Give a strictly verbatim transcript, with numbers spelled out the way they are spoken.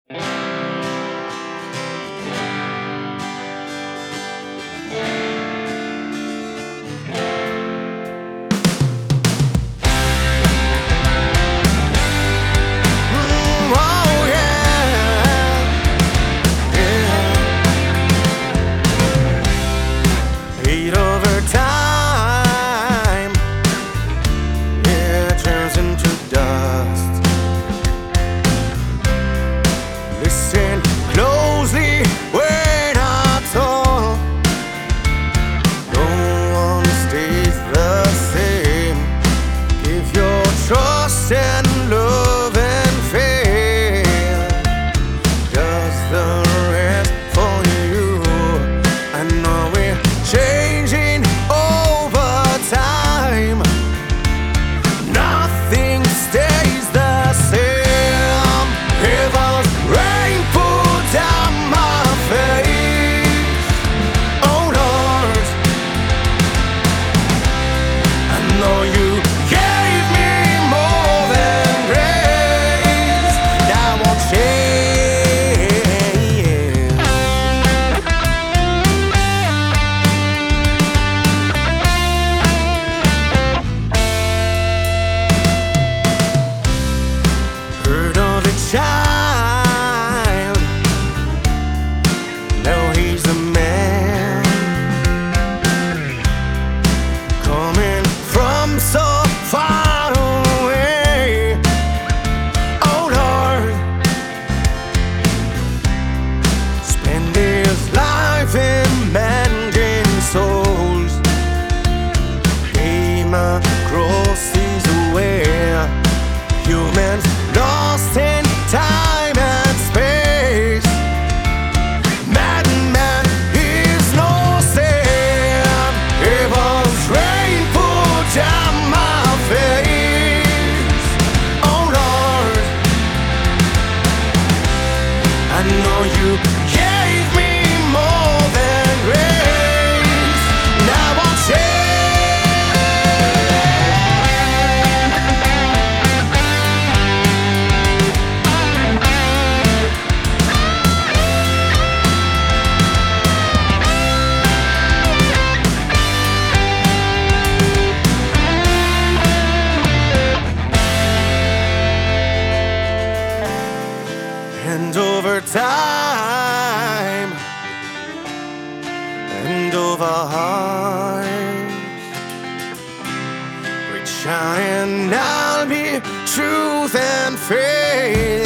Mm, oh yeah, yeah. Heat over time, yeah, turns into dust. Listen closely when I talk. No one stays the same. Give your trust and love and faith. Does the rest for you. I know we're changing over time. Nothing stays the same. Heaven's rain pull down my face. Oh Lord, I know you gave me more than grace. That won't change. Heard of a child, now he's a man, coming from so far away. Oh Lord, spend his life in mending souls. Came across his way. Humans lost in time and space. Madman is no sin. Heaven's rain pull down my face. Oh Lord, I know you gave me more than grace. Now I'll change. And over time, and over heart, reach out and I'll be truth and faith.